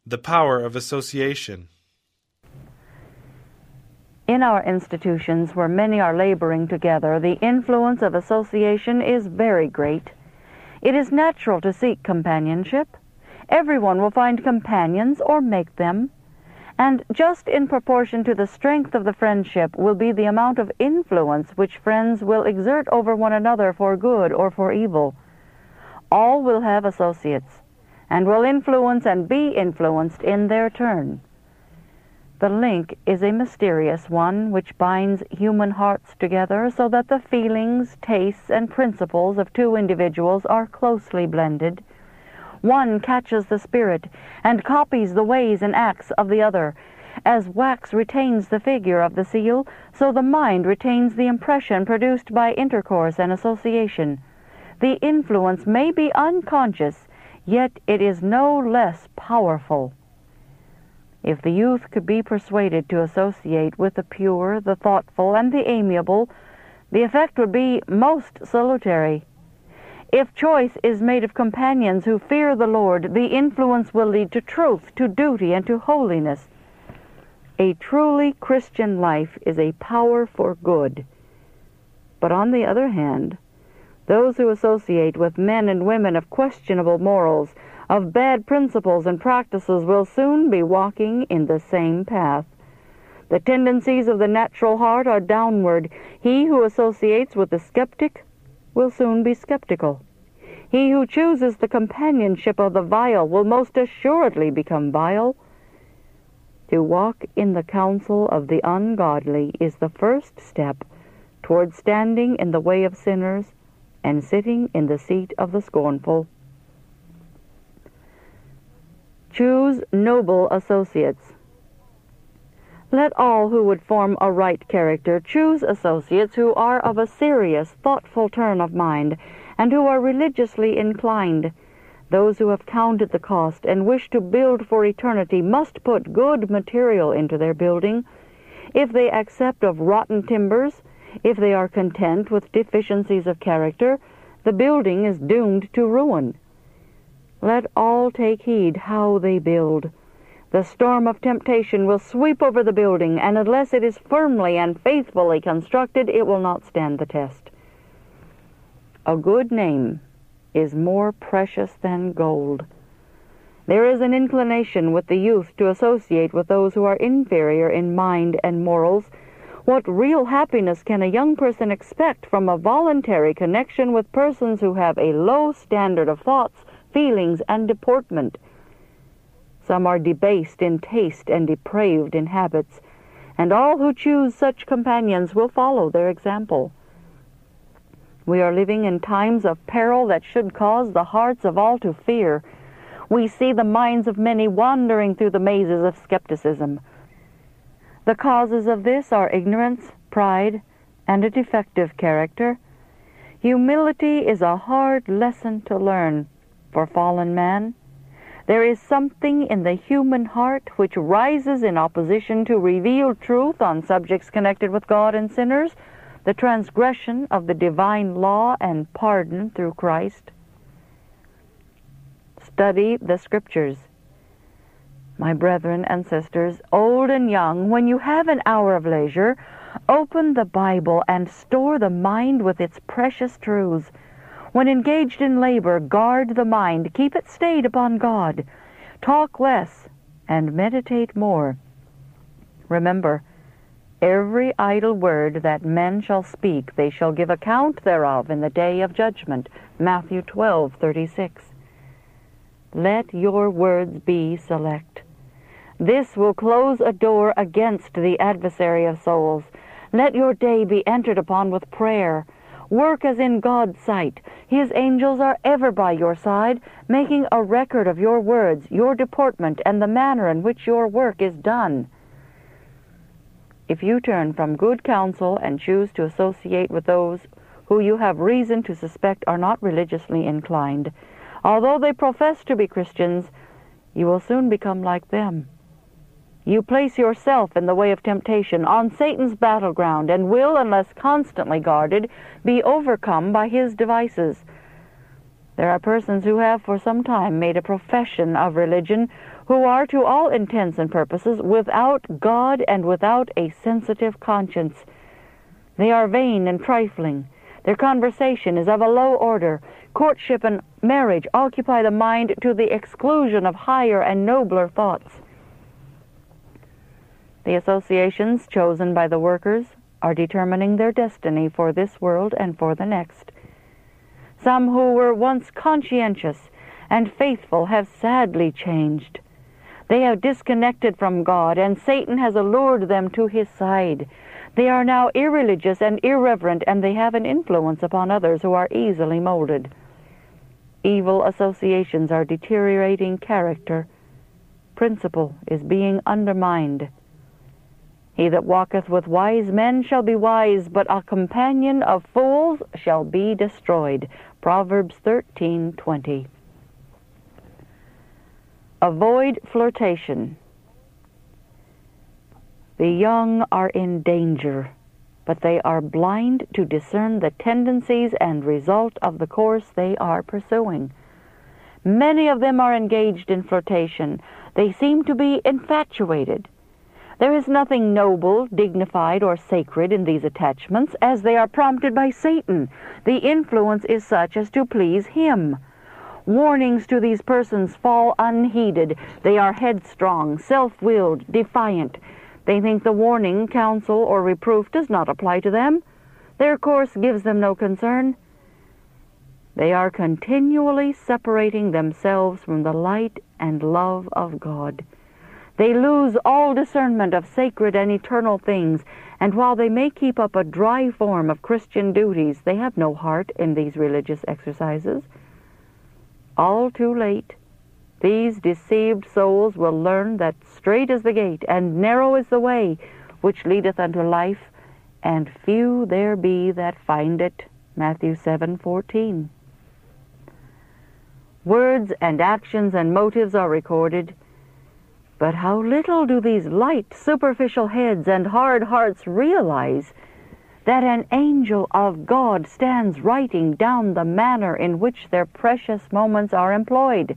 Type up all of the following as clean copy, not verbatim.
The power of association. In our institutions where many are laboring together, the influence of association is very great. It is natural to seek companionship. Everyone will find companions or make them. And just in proportion to the strength of the friendship will be the amount of influence which friends will exert over one another for good or for evil. All will have associates, and will influence and be influenced in their turn. The link is a mysterious one which binds human hearts together so that the feelings, tastes, and principles of two individuals are closely blended. One catches the spirit and copies the ways and acts of the other. As wax retains the figure of the seal, so the mind retains the impression produced by intercourse and association. The influence may be unconscious, yet it is no less powerful. If the youth could be persuaded to associate with the pure, the thoughtful, and the amiable, the effect would be most salutary. If choice is made of companions who fear the Lord, the influence will lead to truth, to duty, and to holiness. A truly Christian life is a power for good. But on the other hand, those who associate with men and women of questionable morals, of bad principles and practices, will soon be walking in the same path. The tendencies of the natural heart are downward. He who associates with the skeptic will soon be skeptical. He who chooses the companionship of the vile will most assuredly become vile. To walk in the counsel of the ungodly is the first step toward standing in the way of sinners and sitting in the seat of the scornful. Choose noble associates. Let all who would form a right character choose associates who are of a serious, thoughtful turn of mind, and who are religiously inclined. Those who have counted the cost and wish to build for eternity must put good material into their building. If they accept of rotten timbers, if they are content with deficiencies of character, the building is doomed to ruin. Let all take heed how they build. The storm of temptation will sweep over the building, and unless it is firmly and faithfully constructed, it will not stand the test. A good name is more precious than gold. There is an inclination with the youth to associate with those who are inferior in mind and morals. What real happiness can a young person expect from a voluntary connection with persons who have a low standard of thoughts, feelings, and deportment? Some are debased in taste and depraved in habits, and all who choose such companions will follow their example. We are living in times of peril that should cause the hearts of all to fear. We see the minds of many wandering through the mazes of skepticism. The causes of this are ignorance, pride, and a defective character. Humility is a hard lesson to learn for fallen man. There is something in the human heart which rises in opposition to revealed truth on subjects connected with God and sinners, the transgression of the divine law and pardon through Christ. Study the Scriptures. My brethren and sisters, old and young, when you have an hour of leisure, open the Bible and store the mind with its precious truths. When engaged in labor, guard the mind, keep it stayed upon God. Talk less and meditate more. Remember, every idle word that men shall speak, they shall give account thereof in the day of judgment. Matthew 12:36. Let your words be select. This will close a door against the adversary of souls. Let your day be entered upon with prayer. Work as in God's sight. His angels are ever by your side, making a record of your words, your deportment, and the manner in which your work is done. If you turn from good counsel and choose to associate with those who you have reason to suspect are not religiously inclined, although they profess to be Christians, you will soon become like them. You place yourself in the way of temptation, on Satan's battleground, and will, unless constantly guarded, be overcome by his devices. There are persons who have for some time made a profession of religion who are to all intents and purposes without God and without a sensitive conscience. They are vain and trifling. Their conversation is of a low order. Courtship and marriage occupy the mind to the exclusion of higher and nobler thoughts. The associations chosen by the workers are determining their destiny for this world and for the next. Some who were once conscientious and faithful have sadly changed. They have disconnected from God, and Satan has allured them to his side. They are now irreligious and irreverent, and they have an influence upon others who are easily molded. Evil associations are deteriorating character. Principle is being undermined. He that walketh with wise men shall be wise, but a companion of fools shall be destroyed. Proverbs 13:20. Avoid flirtation. The young are in danger, but they are blind to discern the tendencies and result of the course they are pursuing. Many of them are engaged in flirtation. They seem to be infatuated. There is nothing noble, dignified, or sacred in these attachments, as they are prompted by Satan. The influence is such as to please him. Warnings to these persons fall unheeded. They are headstrong, self-willed, defiant. They think the warning, counsel, or reproof does not apply to them. Their course gives them no concern. They are continually separating themselves from the light and love of God. They lose all discernment of sacred and eternal things, and while they may keep up a dry form of Christian duties, they have no heart in these religious exercises. All too late, these deceived souls will learn that strait is the gate, and narrow is the way which leadeth unto life, and few there be that find it. Matthew 7:14. Words and actions and motives are recorded, but how little do these light, superficial heads and hard hearts realize that an angel of God stands writing down the manner in which their precious moments are employed.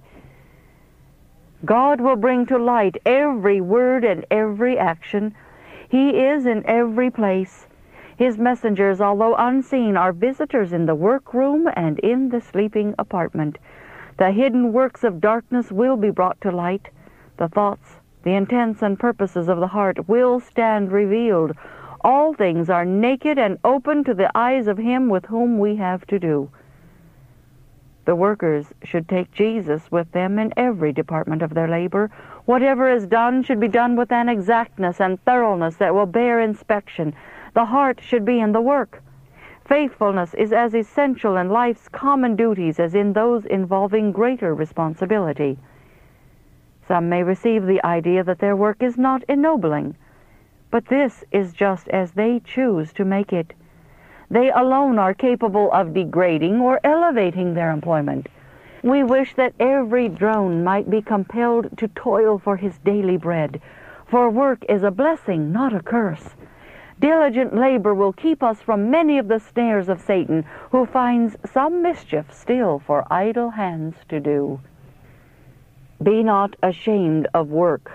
God will bring to light every word and every action. He is in every place. His messengers, although unseen, are visitors in the workroom and in the sleeping apartment. The hidden works of darkness will be brought to light. The thoughts, the intents and purposes of the heart will stand revealed. All things are naked and open to the eyes of him with whom we have to do. The workers should take Jesus with them in every department of their labor. Whatever is done should be done with an exactness and thoroughness that will bear inspection. The heart should be in the work. Faithfulness is as essential in life's common duties as in those involving greater responsibility. Some may receive the idea that their work is not ennobling, but this is just as they choose to make it. They alone are capable of degrading or elevating their employment. We wish that every drone might be compelled to toil for his daily bread, for work is a blessing, not a curse. Diligent labor will keep us from many of the snares of Satan, who finds some mischief still for idle hands to do. Be not ashamed of work.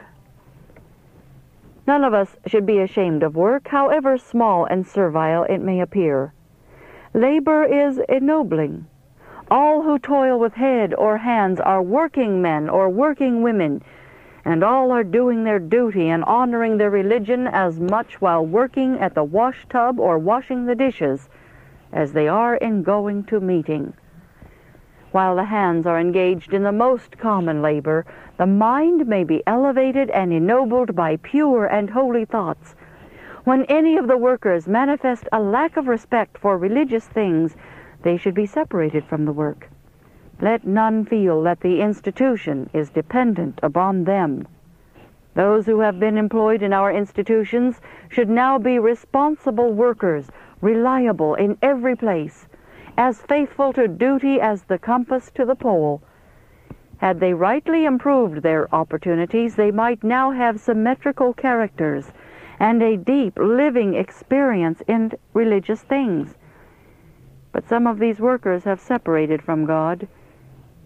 None of us should be ashamed of work, however small and servile it may appear. Labor is ennobling. All who toil with head or hands are working men or working women, and all are doing their duty and honoring their religion as much while working at the wash tub or washing the dishes as they are in going to meeting. While the hands are engaged in the most common labor, the mind may be elevated and ennobled by pure and holy thoughts. When any of the workers manifest a lack of respect for religious things, they should be separated from the work. Let none feel that the institution is dependent upon them. Those who have been employed in our institutions should now be responsible workers, reliable in every place, as faithful to duty as the compass to the pole. Had they rightly improved their opportunities, they might now have symmetrical characters and a deep, living experience in religious things. But some of these workers have separated from God.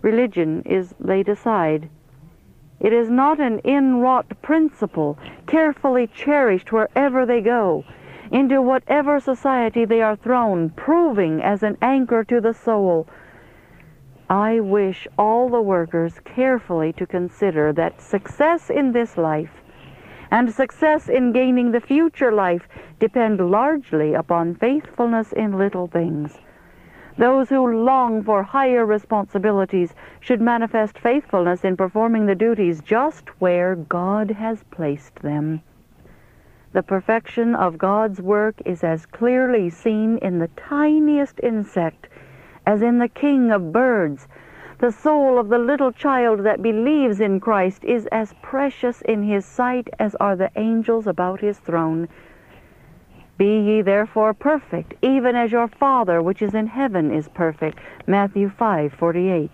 religion is laid aside. It is not an inwrought principle, carefully cherished wherever they go, into whatever society they are thrown, proving as an anchor to the soul. I wish all the workers carefully to consider that success in this life and success in gaining the future life depend largely upon faithfulness in little things. Those who long for higher responsibilities should manifest faithfulness in performing the duties just where God has placed them. The perfection of God's work is as clearly seen in the tiniest insect as in the king of birds. The soul of the little child that believes in Christ is as precious in his sight as are the angels about his throne. Be ye therefore perfect, even as your Father which is in heaven is perfect. Matthew 5:48.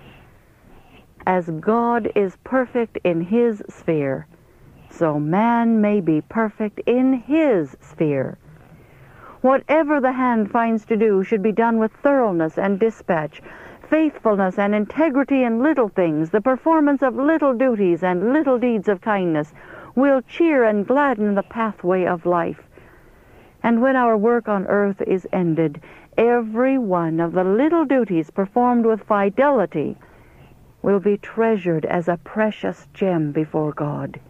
As God is perfect in his sphere, so man may be perfect in his sphere. Whatever the hand finds to do should be done with thoroughness and dispatch, faithfulness and integrity in little things, the performance of little duties and little deeds of kindness will cheer and gladden the pathway of life. And when our work on earth is ended, every one of the little duties performed with fidelity will be treasured as a precious gem before God.